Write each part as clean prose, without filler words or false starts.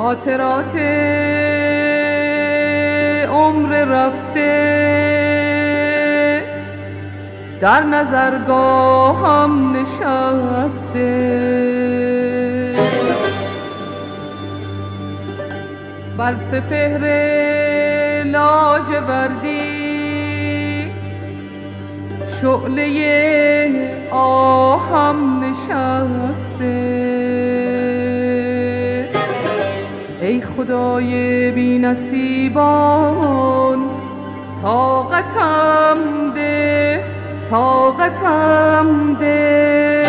خاطرات عمر رفته در نظرگاهم نشسته، بر سپهر لاجوردی شعله آهم نشسته. ای خدای بی نصیبان طاقتم ده، طاقتم ده.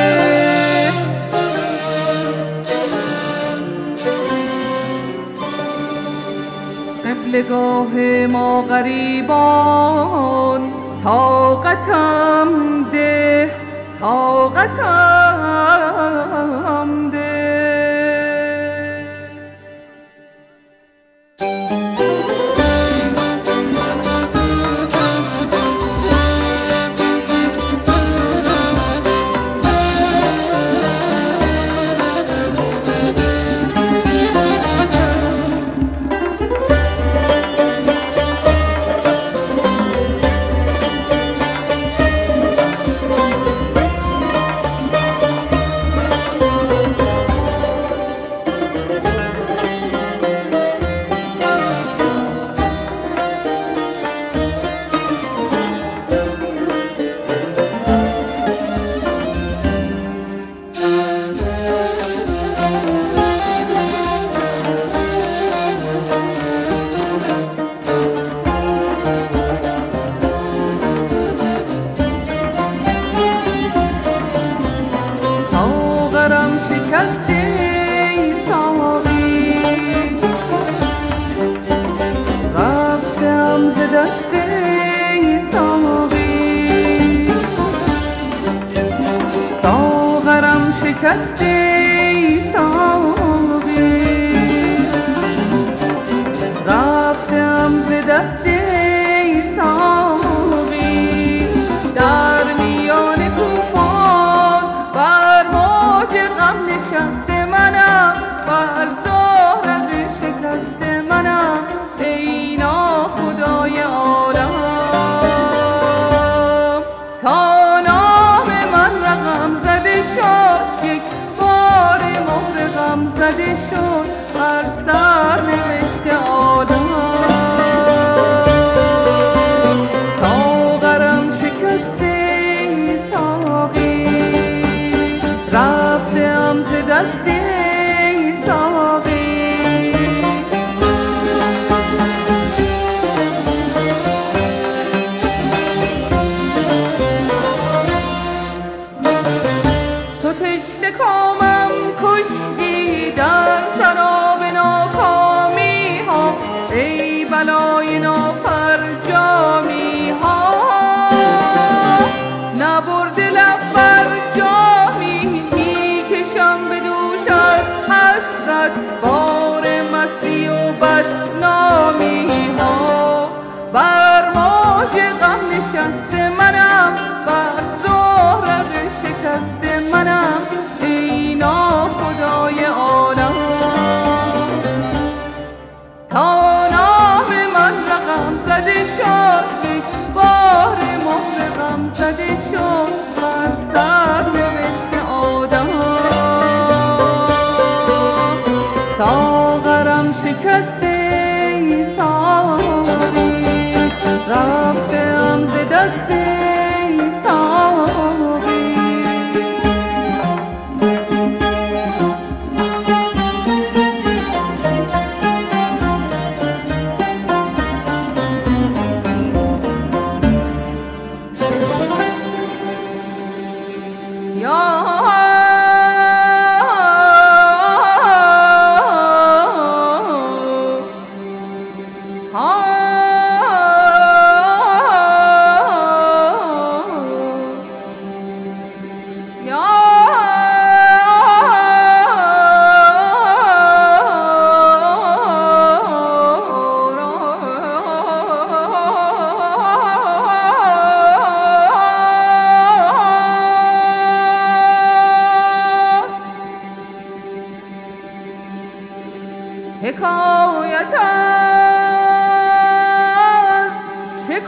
قبلگاه ما غریبان طاقتم ده، طاقتم ده. شکسته ساقی رفتم ز دست ساقی، ساغرم شکسته ساقی رفتم ز دست ساقی. در میان طوفان بر موج غم نشسته منم، بر زهرق شکست منم. ای ناخدای عالم تا نام من رقم زده شد، یک بار مهر غم زده شد بر سر نوشته عالم. ساغرم شکسته ساقی رفتم ز دست ساقی. تو تشنه کامم کشتی در سراب ناکامی ها، ای بلای نافرجامی ها. نبرده لب بر جامی میکشم به دوش از حسرت بار مستی و بدنامی ها. بر موج غم نشسته منم، بر زهرق شکست منم. ای ناخدای عالم تا نام من رقم زده شد، یک بار مهر غم زده شد بر سر نوشته آدم. ساغرم شکسته ساقی رفتم ز دست ساقی.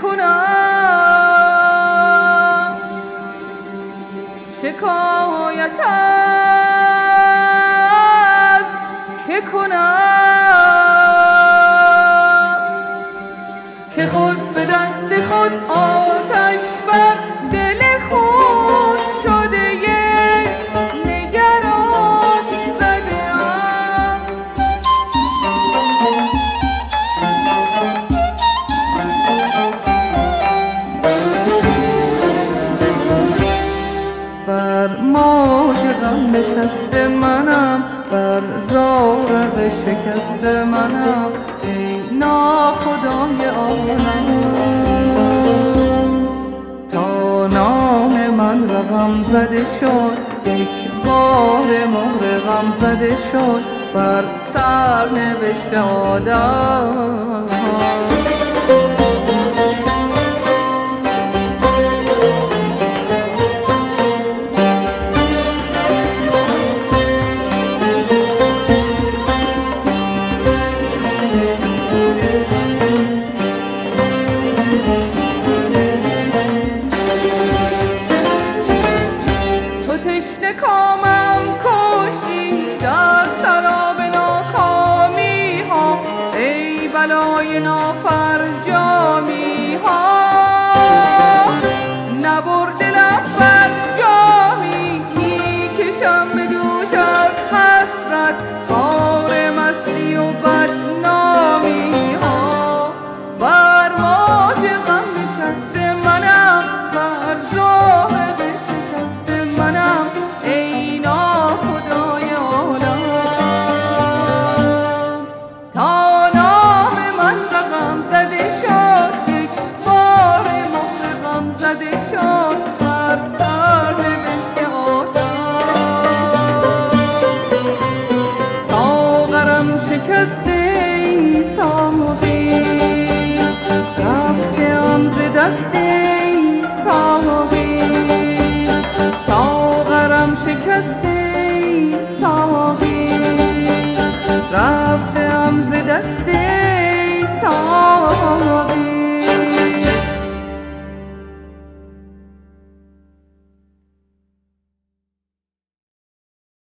کنم شکایت از چه کنم که خود به دست خود آتش بر دل خود شده نگران زده ام بر موج غم نشسته منم بر زارق شکست منم ای ناخدای عالم تا نام من رقم زده شد یک بار مهر غم زده شد بر سرنوشت آدم تشنه کامم کشتی در سراب ناکامی ها ای بلای نافرجامی ها نبرده لب بر جامی میکشم به دوش از حسرت بار مستی و بدنامی ها بر موج غم نشسته منم بر زارق شکست منم ای ناخدای عالم تا نام من رقم زده شد یک بار مهر غم زده شد بر سرنوشت آدم ساغرم شکسته ای ساقی رفته‌ام ز دست ای ساقی ساغرم شکسته